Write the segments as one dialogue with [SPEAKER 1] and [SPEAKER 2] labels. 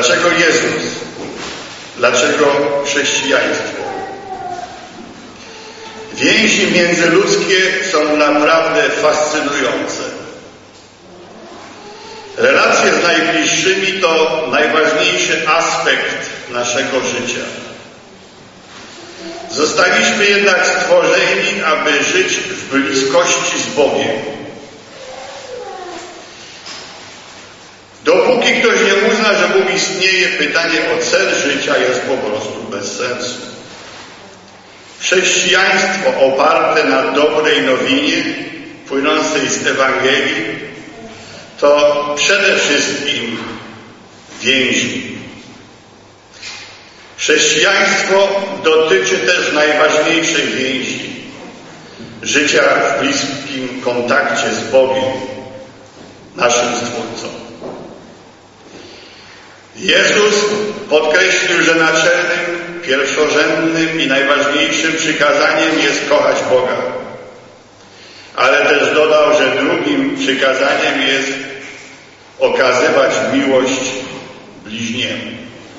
[SPEAKER 1] Dlaczego Jezus? Dlaczego chrześcijaństwo? Więzi międzyludzkie są naprawdę fascynujące. Relacje z najbliższymi to najważniejszy aspekt naszego życia. Zostaliśmy jednak stworzeni, aby żyć w bliskości z Bogiem. Dopóki ktoś nie uzna, że Bóg istnieje, pytanie o cel życia jest po prostu bez sensu. Chrześcijaństwo oparte na dobrej nowinie płynącej z Ewangelii to przede wszystkim więzi. Chrześcijaństwo dotyczy też najważniejszej więzi życia w bliskim kontakcie z Bogiem, naszym Stwórcą. Jezus podkreślił, że naczelnym, pierwszorzędnym i najważniejszym przykazaniem jest kochać Boga. Ale też dodał, że drugim przykazaniem jest okazywać miłość bliźniemu.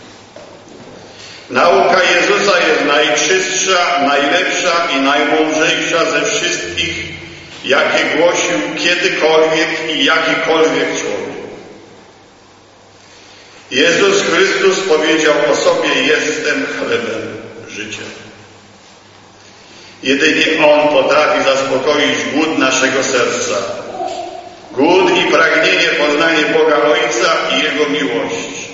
[SPEAKER 1] Nauka Jezusa jest najczystsza, najlepsza i najmądrzejsza ze wszystkich, jakie głosił kiedykolwiek i jakikolwiek człowiek. Jezus Chrystus powiedział o sobie: jestem chlebem życia. Jedynie On potrafi zaspokoić głód naszego serca, głód i pragnienie poznania Boga Ojca i Jego miłości.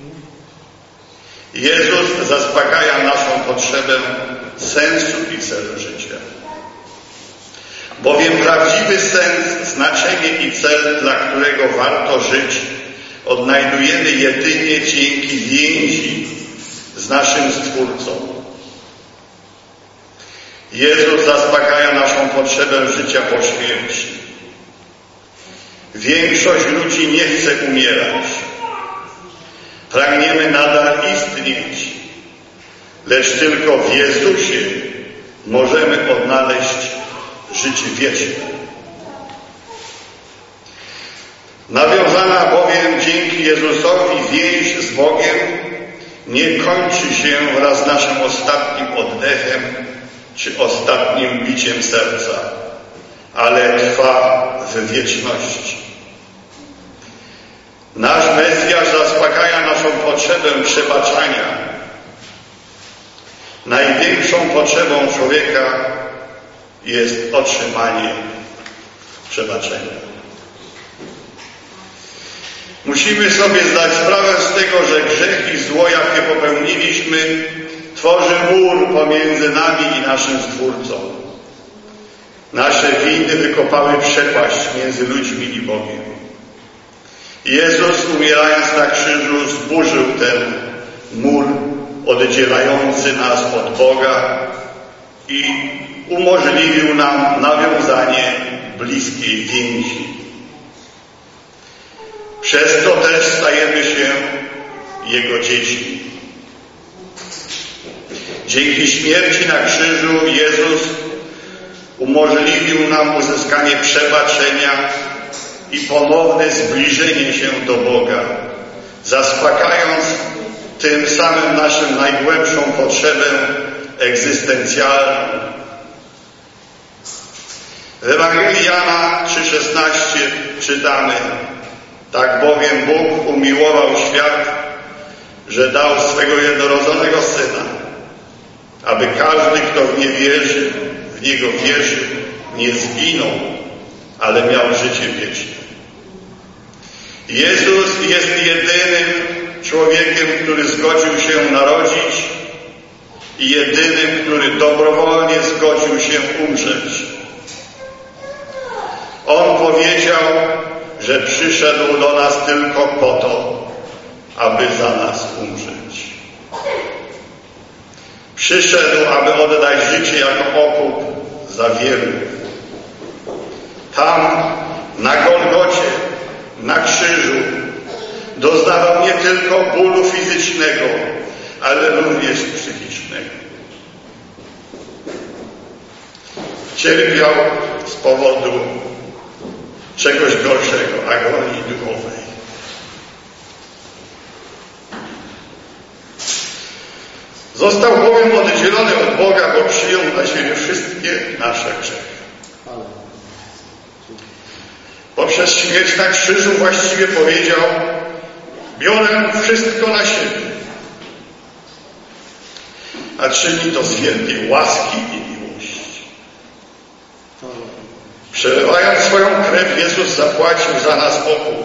[SPEAKER 1] Jezus zaspokaja naszą potrzebę sensu i celu życia. Bowiem prawdziwy sens, znaczenie i cel, dla którego warto żyć, odnajdujemy jedynie dzięki więzi z naszym Stwórcą. Jezus zaspokaja naszą potrzebę życia po śmierci. Większość ludzi nie chce umierać. Pragniemy nadal istnieć, lecz tylko w Jezusie możemy odnaleźć życie wieczne. Nawiązana bowiem dzięki Jezusowi więź z Bogiem nie kończy się wraz z naszym ostatnim oddechem czy ostatnim biciem serca, ale trwa w wieczności. Nasz Mesjasz zaspokaja naszą potrzebę przebaczania. Największą potrzebą człowieka jest otrzymanie przebaczenia. Musimy sobie zdać sprawę z tego, że grzech i zło, jakie popełniliśmy, tworzy mur pomiędzy nami i naszym Stwórcą. Nasze winy wykopały przepaść między ludźmi i Bogiem. Jezus, umierając na krzyżu, zburzył ten mur oddzielający nas od Boga i umożliwił nam nawiązanie bliskiej więzi. Przez to też stajemy się Jego dziećmi. Dzięki śmierci na krzyżu Jezus umożliwił nam uzyskanie przebaczenia i ponowne zbliżenie się do Boga, zaspokajając tym samym naszą najgłębszą potrzebę egzystencjalną. W Ewangelii Jana 3,16 czytamy: tak bowiem Bóg umiłował świat, że dał swego jednorodzonego Syna, aby każdy, kto w Niego wierzy, nie zginął, ale miał życie wieczne. Jezus jest jedynym człowiekiem, który zgodził się narodzić i jedynym, który dobrowolnie zgodził się umrzeć. On powiedział, że przyszedł do nas tylko po to, aby za nas umrzeć. Przyszedł, aby oddać życie jako okup za wielu. Tam, na Golgocie, na krzyżu, doznawał nie tylko bólu fizycznego, ale również psychicznego. Cierpiał z powodu czegoś gorszego, agonii duchowej. Został bowiem oddzielony od Boga, bo przyjął na siebie wszystkie nasze grzechy. Poprzez śmierć na krzyżu właściwie powiedział: biorę wszystko na siebie. A czyni to z wielkiej łaski i miłości. Przelewając swoją krew, Jezus zapłacił za nas pokój.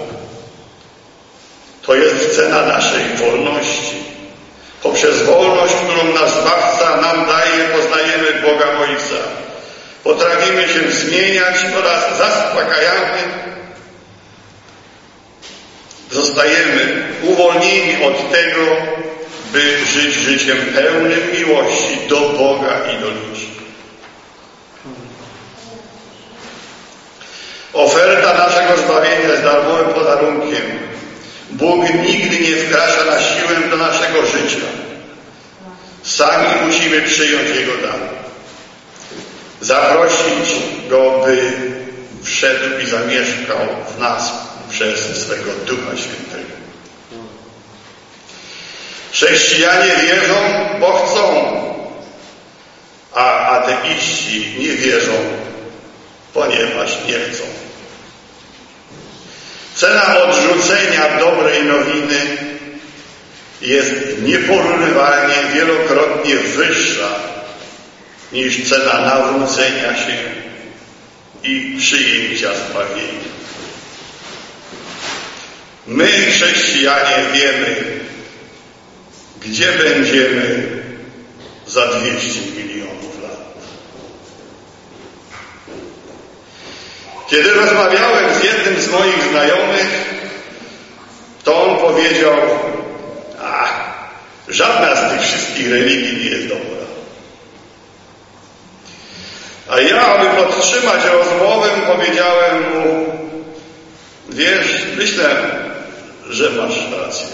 [SPEAKER 1] To jest cena naszej wolności. Poprzez wolność, którą nasz Zbawca nam daje, poznajemy Boga Ojca. Potrafimy się zmieniać oraz zaspokajamy. Zostajemy uwolnieni od tego, by żyć życiem pełnym miłości do Boga i do ludzi. Oferta naszego zbawienia jest darmowym podarunkiem. Bóg nigdy nie wkracza na siłę do naszego życia. Sami musimy przyjąć Jego dar. Zaprosić Go, by wszedł i zamieszkał w nas przez swego Ducha Świętego. Chrześcijanie wierzą, bo chcą, a ateiści nie wierzą, ponieważ nie chcą. Cena odrzucenia dobrej nowiny jest nieporównywalnie wielokrotnie wyższa niż cena nawrócenia się i przyjęcia zbawienia. My, chrześcijanie, wiemy, gdzie będziemy za 200 milionów lat. Kiedy rozmawiałem z jednym z moich znajomych, to on powiedział: żadna z tych wszystkich religii nie jest dobra. A ja, aby podtrzymać rozmowę, powiedziałem mu: wiesz, myślę, że masz rację.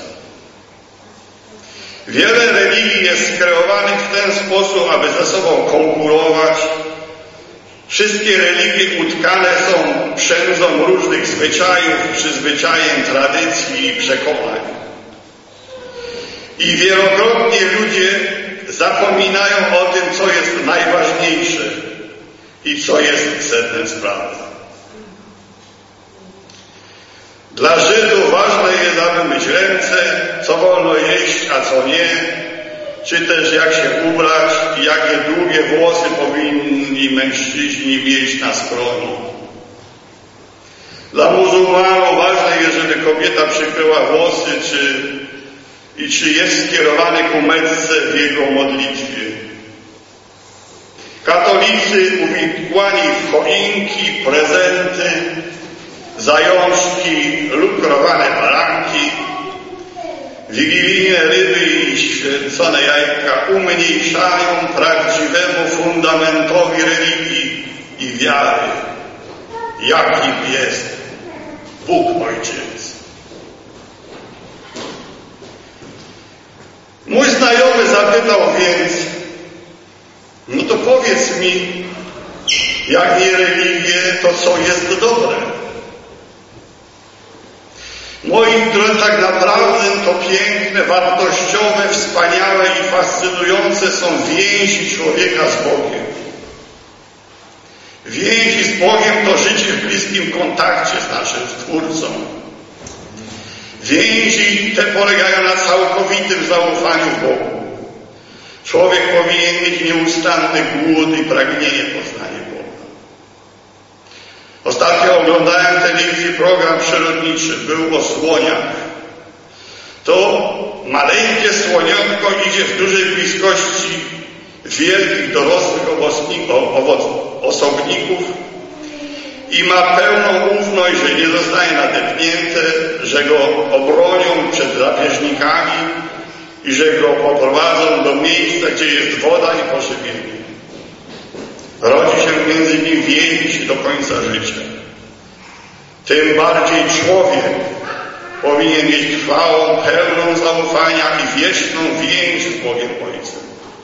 [SPEAKER 1] Wiele religii jest skreowanych w ten sposób, aby ze sobą konkurować. Wszystkie religie utkane są przędzą różnych zwyczajów, przyzwyczajeń, tradycji i przekonań. I wielokrotnie ludzie zapominają o tym, co jest najważniejsze i co jest sednem sprawy. Dla Żydów ważne jest, aby myć ręce, co wolno jeść, a co nie, czy też jak się ubrać i jakie długie włosy powinni mężczyźni mieć na skroniu. Dla muzułmanów ważne jest, żeby kobieta przykryła włosy, czy jest skierowany ku metce w jego modlitwie. Katolicy uwikłani w choinki, prezenty, zajączki, lukrowane baranki, wigilijne ryby i święcone jajka umniejszają prawdziwemu fundamentowi religii i wiary, jakim jest Bóg Ojciec. Mój znajomy zapytał więc: no to powiedz mi, jak nie religię, to co jest dobre? Moi drodzy, tak naprawdę to piękne, wartościowe, wspaniałe i fascynujące są więzi człowieka z Bogiem. Więzi z Bogiem to życie w bliskim kontakcie z naszym Stwórcą. Więzi te polegają na całkowitym zaufaniu Bogu. Człowiek powinien mieć nieustanny głód i pragnienie poznania Boga. Ostatnio oglądałem w telewizji program przyrodniczy, był o słoniach. To maleńkie słoniątko idzie w dużej bliskości wielkich, dorosłych osobników i ma pełną ufność, że nie zostanie nadepnięte, że go obronią przed drapieżnikami i że go poprowadzą do miejsca, gdzie jest woda i pożywienie. Rodzi się między nim więź do końca życia. Tym bardziej człowiek powinien mieć trwałą, pełną zaufania i wieczną więź z Bogiem Ojcem.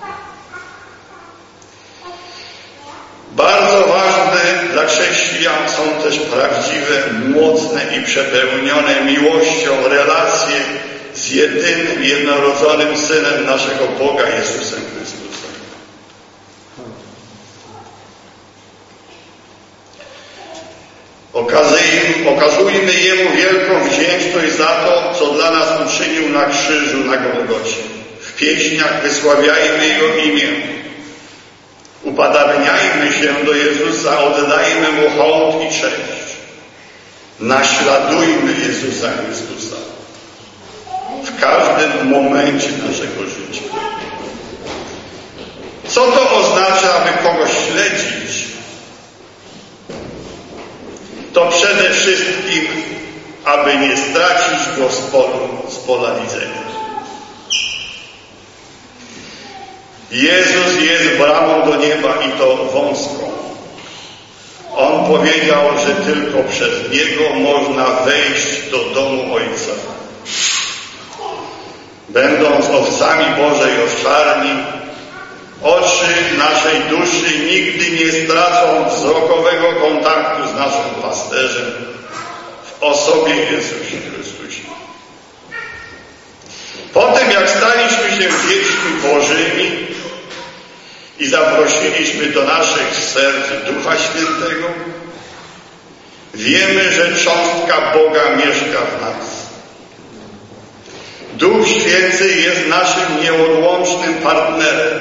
[SPEAKER 1] Bardzo ważne dla chrześcijan są też prawdziwe, mocne i przepełnione miłością relacje z jedynym, jednorodzonym Synem naszego Boga, Jezusem Okazujmy Jemu wielką wdzięczność za to, co dla nas uczynił na krzyżu na Golgocie. W pieśniach wysławiajmy Jego imię. Upadabniajmy się do Jezusa, oddajmy Mu hołd i cześć. Naśladujmy Jezusa Chrystusa w każdym momencie naszego życia. Co to oznacza, aby kogoś śledzić? To przede wszystkim, aby nie stracić go z pola widzenia. Jezus jest bramą do nieba i to wąską. On powiedział, że tylko przez Niego można wejść do domu Ojca. Będąc owcami Bożej owczarni, oczy naszej duszy nigdy nie stracą wzrokowego kontaktu z naszym pasterzem w osobie Jezusie Chrystusie. Potem, jak staliśmy się dziećmi Bożymi i zaprosiliśmy do naszych serc Ducha Świętego, wiemy, że cząstka Boga mieszka w nas. Duch Święty jest naszym nieodłącznym partnerem.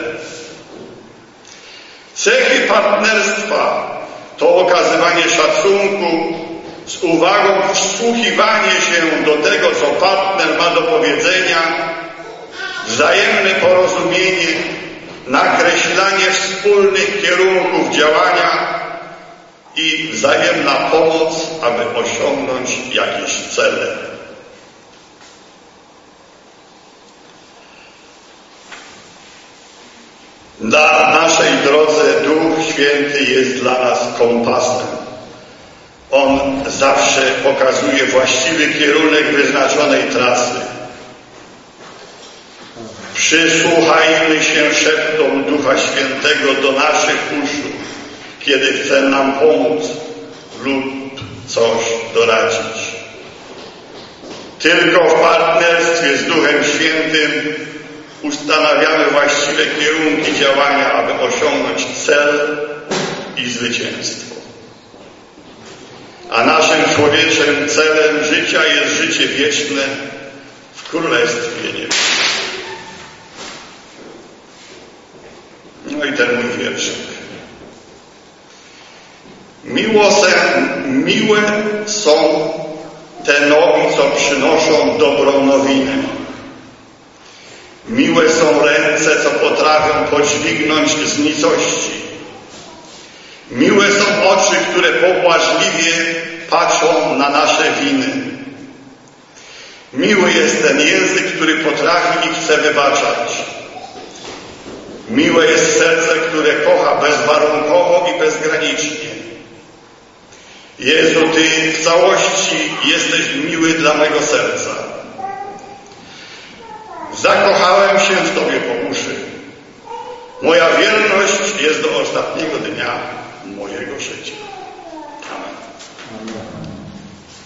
[SPEAKER 1] Cechy partnerstwa to okazywanie szacunku, z uwagą wsłuchiwanie się do tego, co partner ma do powiedzenia, wzajemne porozumienie, nakreślanie wspólnych kierunków działania i wzajemna pomoc, aby osiągnąć jakieś cele. Na naszej drodze Duch Święty jest dla nas kompasem. On zawsze pokazuje właściwy kierunek wyznaczonej trasy. Przysłuchajmy się szeptom Ducha Świętego do naszych uszu, kiedy chce nam pomóc lub coś doradzić. Tylko w partnerstwie z Duchem Świętym ustanawiamy właściwe kierunki działania, aby osiągnąć cel i zwycięstwo. A naszym człowieczym celem życia jest życie wieczne w Królestwie Niebieskim. No i ten mój wierszyk. Miłe są te nogi, co przynoszą dobrą nowinę. Miłe są ręce, co potrafią podźwignąć z nicości. Miłe są oczy, które pobłażliwie patrzą na nasze winy. Miły jest ten język, który potrafi i chce wybaczać. Miłe jest serce, które kocha bezwarunkowo i bezgranicznie. Jezu, Ty w całości jesteś miły dla mego serca. Zakochałem się w Tobie po uszy. Moja wierność jest do ostatniego dnia mojego życia.